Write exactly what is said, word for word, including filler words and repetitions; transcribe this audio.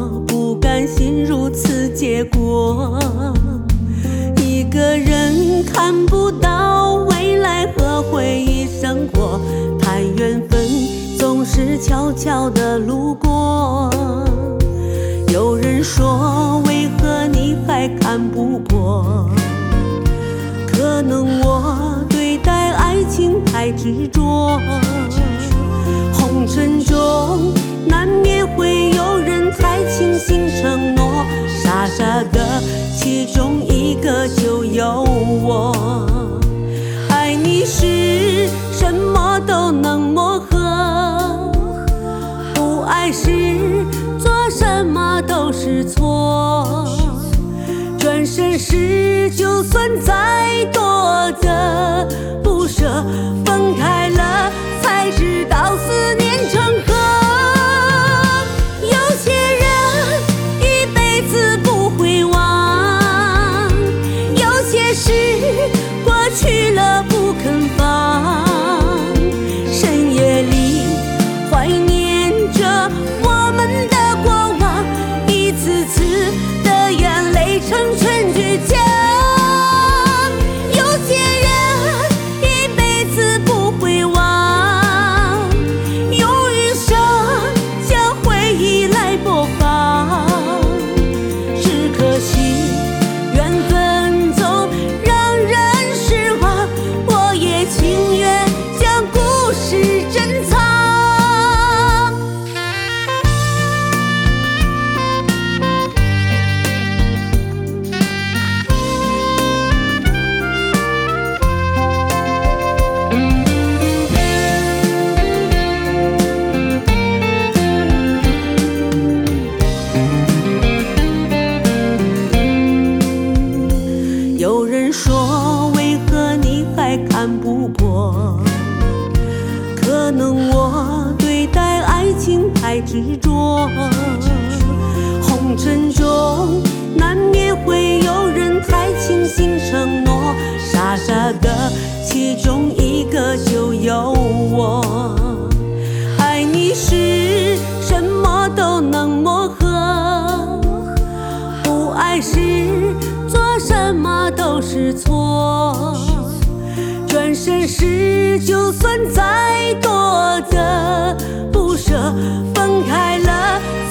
不甘心如此结果。一个人看不到未来和回忆生活，谈缘分总是悄悄地路过。有人说为何你还看不破，可能我对待爱情太执着。红尘中难免会有人太轻信承诺，傻傻的其中一个就有我。爱你时什么都能磨合，不爱时做什么都是错。转身时就算再多的不舍，分开了才知道思念成河。有些人一辈子不会忘，有些事过去了不肯放。深夜里怀念着我们的过往，一次次的眼泪成全倔强。有些人一辈子不会忘，用余生将回忆来播放。只可惜缘分总让人失望，我也情愿将故事珍藏。有人说为何你还看不破，可能我对待爱情太执着。红尘中难免会有人太轻信承诺，傻傻的其中一个就有我。爱你时什么都能磨合，不爱时做什么都是错。转身时就算再多的不舍，分开了